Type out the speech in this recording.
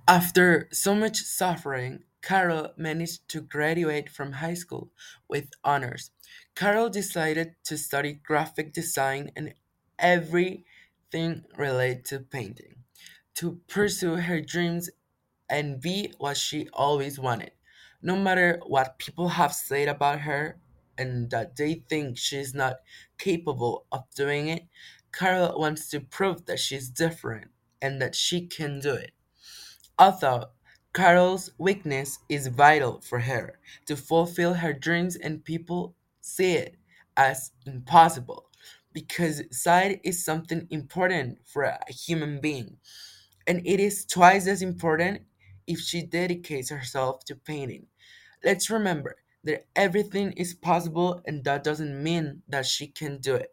After so much suffering, Carol managed to graduate from high school with honors. Carol decided to study graphic design and everything related to painting, to pursue her dreams and be what she always wanted. No matter what people have said about her and that they think she's not capable of doing it, Carol wants to prove that she's different and that she can do it. Although Carol's weakness is vital for her to fulfill her dreams, and people see it as impossible because sight is something important for a human being, and it is twice as important if she dedicates herself to painting. Let's remember that everything is possible, and that doesn't mean that she can do it.